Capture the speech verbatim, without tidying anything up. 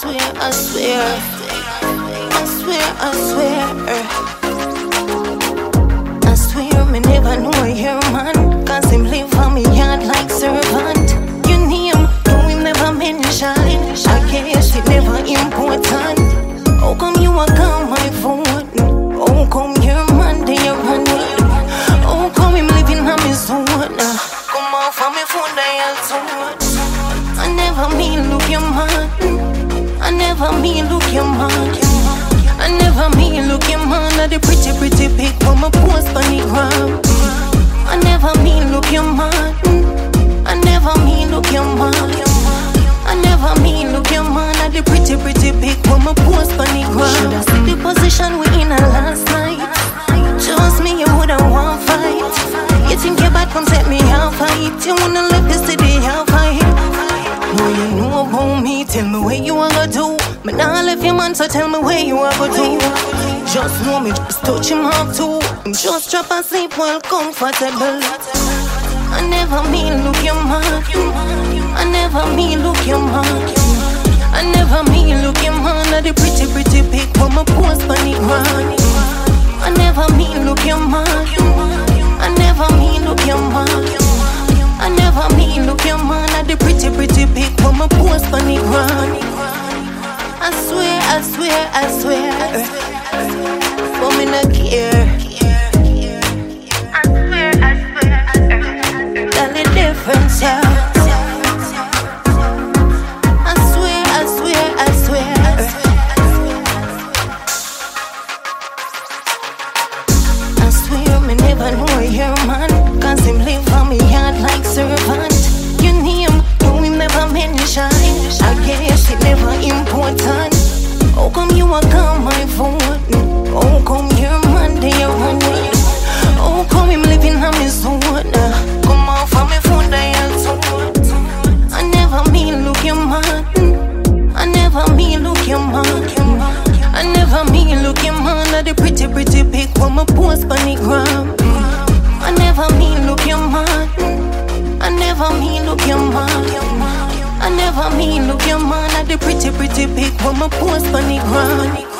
swear, I swear, I swear, I swear, I swear, me never know your man, cause him live on me yard like servant. Your name, no him never mention, I guess it never important. How come you a call my phone? How come your man they a run it? How come him living on me zone? Come off on me phone dial zone. I never mean look your man. I never mean look your man. I never mean look your man. At the pretty pretty pic for my post on the gram. I never mean look your man. I never mean look your man. I never mean look your man. At the pretty pretty pic for my post on the gram. Shoulda seen the position we in a last night. Trust me, you woulda want fight. You think you bad, come set me half fight. You wanna live this city half fight. No, you know about me, tell me where you wanna do. Me nah left your man, so tell me where you wanna do. Just know me, just touch him half too. I'm just drop asleep while comfortable. I never mean look your man. I never mean look your man. I never mean look your man. At the pretty pretty pic for my post on the ground. I never mean look your man. I never mean look your man. I never mean look your man. At the pretty pretty pic for my post on the ground. I swear, I swear, I swear, but me not care. I swear, I swear, that's the difference, yeah. I swear, I swear, I swear. I swear, me never know your man, cause him live on me yard like servant. Your name, no him never mention, I guess it never important. How come you a call my phone? How come your man they a run it? How come him living on me zone? Come off on me phone dial zone. I never mean look your man. I never mean look your man. I never mean look your man. At the pretty pretty pic for my post on the gram. I never mean look your man. I never mean look your man. I never mean look your man. At the pretty pretty pic for my post on the ground.